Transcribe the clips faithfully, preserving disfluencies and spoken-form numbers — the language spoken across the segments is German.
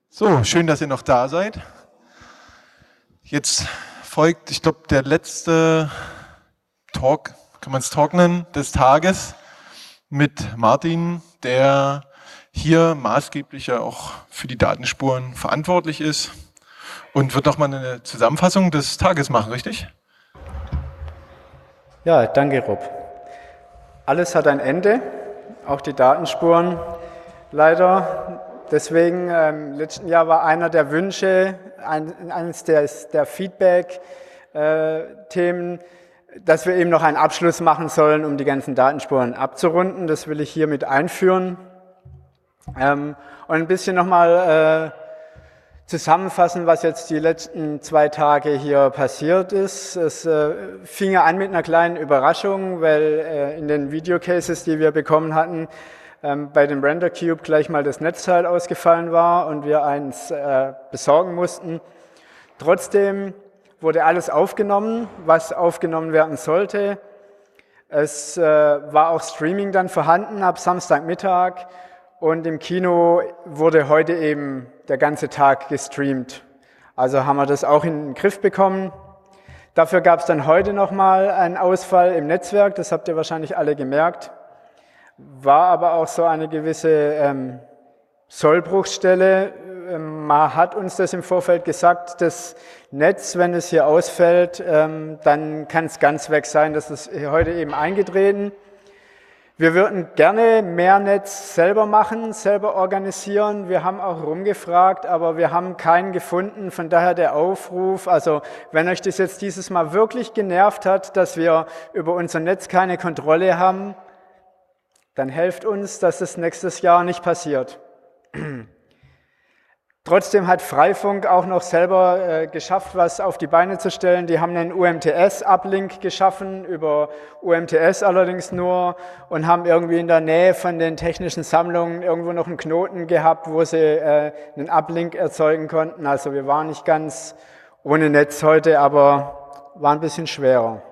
So, schön, dass ihr noch da seid. Jetzt folgt, ich glaube, der letzte Talk, kann man es Talk nennen, des Tages mit Martin, der hier maßgeblich ja auch für die Datenspuren verantwortlich ist und wird nochmal eine Zusammenfassung des Tages machen, richtig? Ja, danke Rob. Alles hat ein Ende, auch die Datenspuren leider. Deswegen, ähm, im letzten Jahr war einer der Wünsche, ein, eines der, der Feedback-Themen, dass wir eben noch einen Abschluss machen sollen, um die ganzen Datenspuren abzurunden. Das will ich hier mit einführen. Ähm, und ein bisschen nochmal äh, zusammenfassen, was jetzt die letzten zwei Tage hier passiert ist. Es äh, fing ja an mit einer kleinen Überraschung, weil äh, in den Videocases, die wir bekommen hatten, ähm, bei dem Render Cube gleich mal das Netzteil ausgefallen war und wir eins äh, besorgen mussten. Trotzdem wurde alles aufgenommen, was aufgenommen werden sollte. Es äh, war auch Streaming dann vorhanden ab Samstagmittag und im Kino wurde heute eben der ganze Tag gestreamt. Also haben wir das auch in den Griff bekommen. Dafür gab es dann heute nochmal einen Ausfall im Netzwerk, das habt ihr wahrscheinlich alle gemerkt. War aber auch so eine gewisse ähm, Sollbruchstelle. Ähm, man hat uns das im Vorfeld gesagt, das Netz, wenn es hier ausfällt, ähm, dann kann es ganz weg sein. Das ist heute eben eingetreten. Wir würden gerne mehr Netz selber machen, selber organisieren. Wir haben auch rumgefragt, aber wir haben keinen gefunden. Von daher der Aufruf, also wenn euch das jetzt dieses Mal wirklich genervt hat, dass wir über unser Netz keine Kontrolle haben, dann helft uns, dass es nächstes Jahr nicht passiert. Trotzdem hat Freifunk auch noch selber äh, geschafft, was auf die Beine zu stellen. Die haben einen U M T S-Uplink geschaffen, über U M T S allerdings nur, und haben irgendwie in der Nähe von den technischen Sammlungen irgendwo noch einen Knoten gehabt, wo sie äh, einen Uplink erzeugen konnten. Also wir waren nicht ganz ohne Netz heute, aber war ein bisschen schwerer.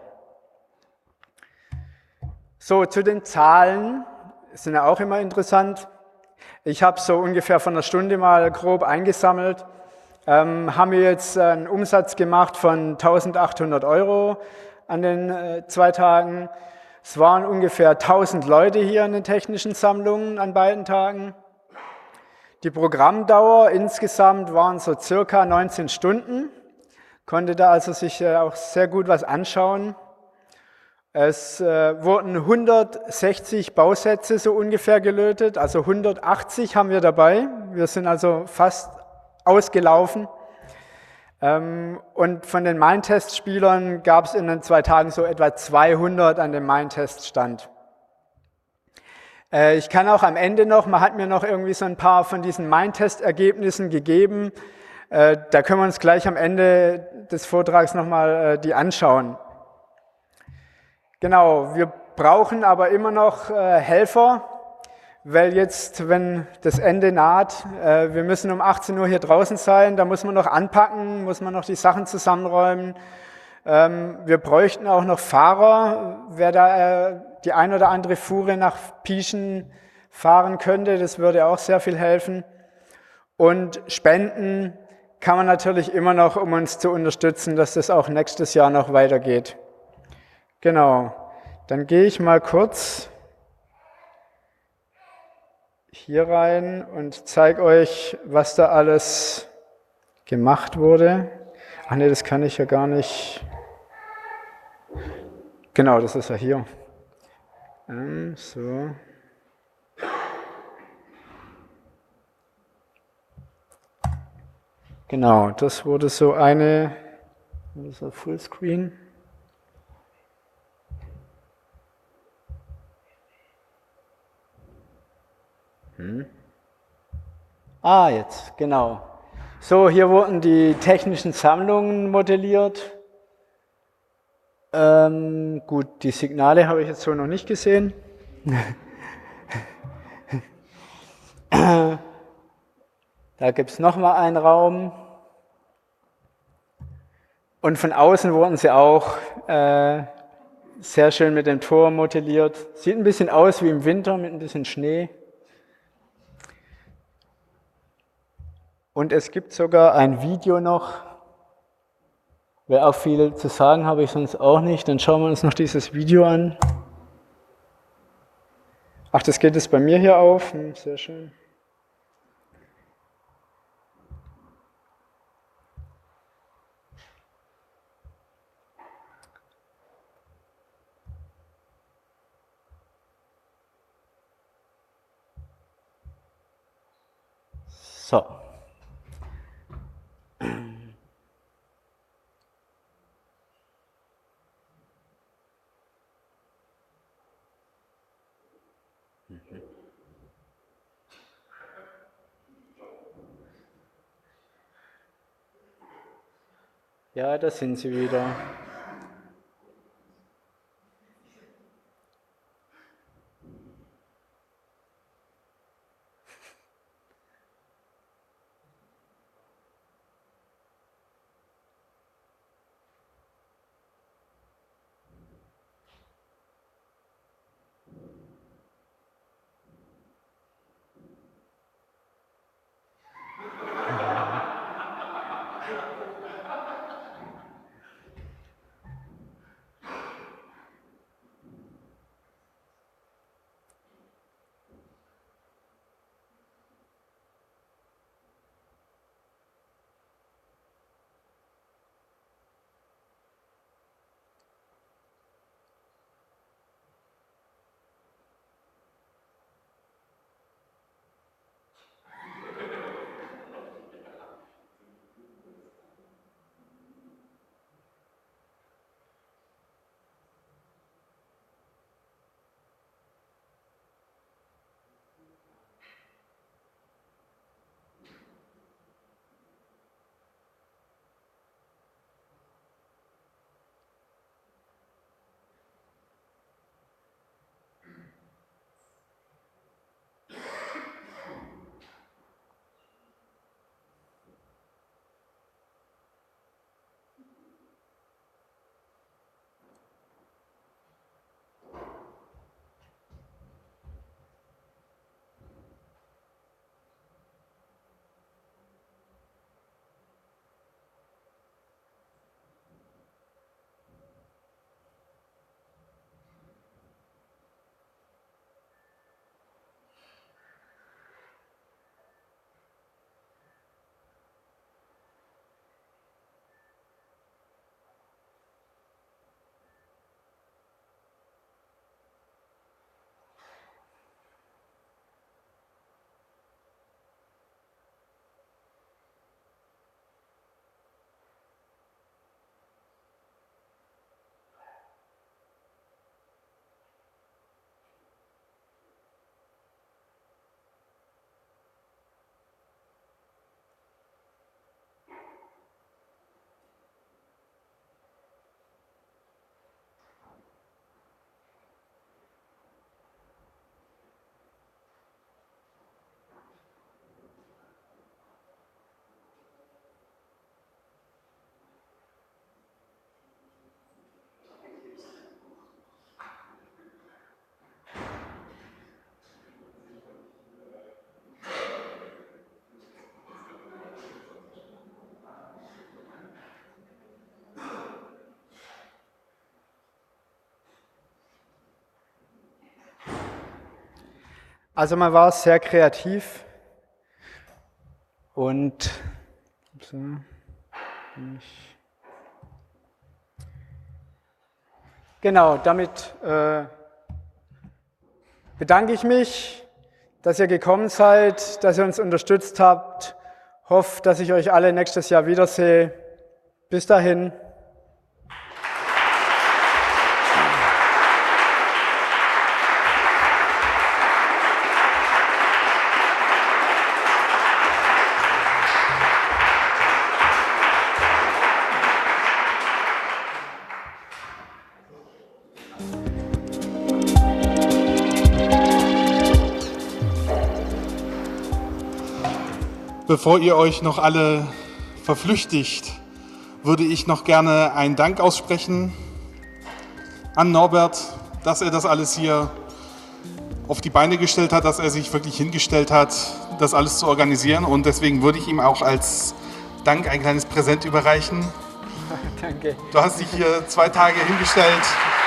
So, zu den Zahlen, sind ja auch immer interessant. Ich habe so ungefähr von einer Stunde mal grob eingesammelt. Ähm, haben wir jetzt einen Umsatz gemacht von eintausendachthundert Euro an den äh, zwei Tagen. Es waren ungefähr tausend Leute hier in den technischen Sammlungen an beiden Tagen. Die Programmdauer insgesamt waren so circa neunzehn Stunden. Konnte da also sich äh, auch sehr gut was anschauen. Es äh, wurden hundertsechzig Bausätze so ungefähr gelötet, also hundertachtzig haben wir dabei. Wir sind also fast ausgelaufen. Ähm, und von den Mindtest-Spielern gab es in den zwei Tagen so etwa zweihundert an dem Mindtest-Stand. Äh, ich kann auch am Ende noch, man hat mir noch irgendwie so ein paar von diesen Mindtest-Ergebnissen gegeben. Äh, da können wir uns gleich am Ende des Vortrags nochmal äh, die anschauen. Genau, wir brauchen aber immer noch äh, Helfer, weil jetzt, wenn das Ende naht, äh, wir müssen um achtzehn Uhr hier draußen sein, da muss man noch anpacken, muss man noch die Sachen zusammenräumen. Ähm, wir bräuchten auch noch Fahrer, wer da äh, die ein oder andere Fuhre nach Pieschen fahren könnte, das würde auch sehr viel helfen. Und Spenden kann man natürlich immer noch, um uns zu unterstützen, dass das auch nächstes Jahr noch weitergeht. Genau, dann gehe ich mal kurz hier rein und zeige euch, was da alles gemacht wurde. Ach nee, das kann ich ja gar nicht. Genau, das ist ja hier. Ähm, so. Genau, das wurde so eine, das ist ein Fullscreen. Hm. Ah, jetzt, genau. So, hier wurden die technischen Sammlungen modelliert. Ähm, gut, die Signale habe ich jetzt so noch nicht gesehen. Da gibt es nochmal einen Raum. Und von außen wurden sie auch äh, sehr schön mit dem Tor modelliert. Sieht ein bisschen aus wie im Winter mit ein bisschen Schnee. Und es gibt sogar ein Video noch. Wäre auch viel zu sagen, habe ich sonst auch nicht. Dann schauen wir uns noch dieses Video an. Ach, das geht jetzt bei mir hier auf. Hm, sehr schön. So. Ja, da sind sie wieder. Also man war sehr kreativ und genau, damit äh, bedanke ich mich, dass ihr gekommen seid, dass ihr uns unterstützt habt. Hoffe, dass ich euch alle nächstes Jahr wiedersehe. Bis dahin. Bevor ihr euch noch alle verflüchtigt, würde ich noch gerne einen Dank aussprechen an Norbert, dass er das alles hier auf die Beine gestellt hat, dass er sich wirklich hingestellt hat, das alles zu organisieren. Und deswegen würde ich ihm auch als Dank ein kleines Präsent überreichen. Danke. Du hast dich hier zwei Tage hingestellt.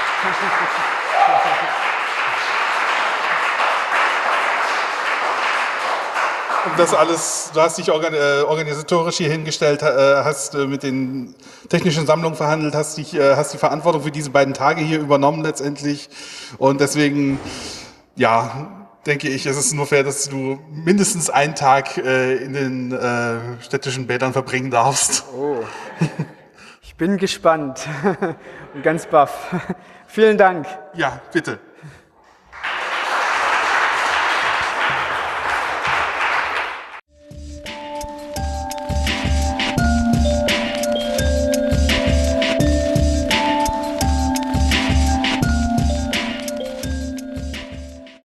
Um das alles, du hast dich organisatorisch hier hingestellt, hast mit den technischen Sammlungen verhandelt, hast, dich, hast die Verantwortung für diese beiden Tage hier übernommen letztendlich. Und deswegen, ja, denke ich, es ist nur fair, dass du mindestens einen Tag in den städtischen Bädern verbringen darfst. Oh. Ich bin gespannt und ganz baff. Vielen Dank. Ja, bitte.